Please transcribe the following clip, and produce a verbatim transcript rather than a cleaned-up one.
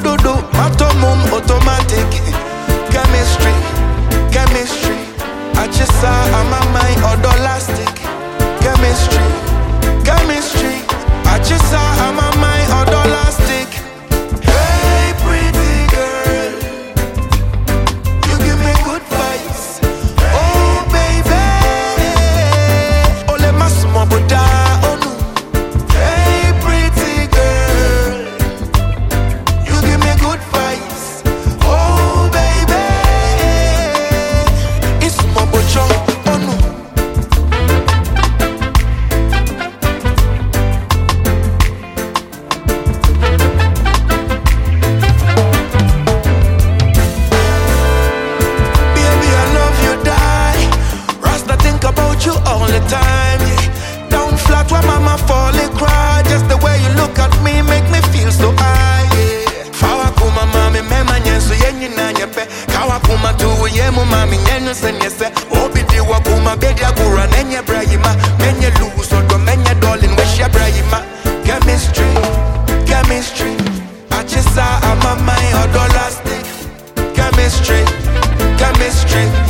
do do, matomum automatic. Chemistry, chemistry. I just saw on my mind odolastic. Chemistry, chemistry. I just saw on my mind odolastic. Hey pretty girl, you give me good vibes. Oh baby, oh let my small Buddha. Oh no. Hey pretty girl, you give me good vibes. Oh baby, it's my Buddha. Oh no. You all the time, yeah. Down flat where mama fall and cry. Just the way you look at me make me feel so high, yeah. Fawa kuma mami mema nyenso yenyi na nyepe. Kawa kuma tu yemu mami nyenyo senyese. Obi diwa kuma bedi agura nenye brayima. Menye luso do menye dolin weshe brayima. Chemistry, chemistry. Achisa ama my odolastic. Chemistry, chemistry.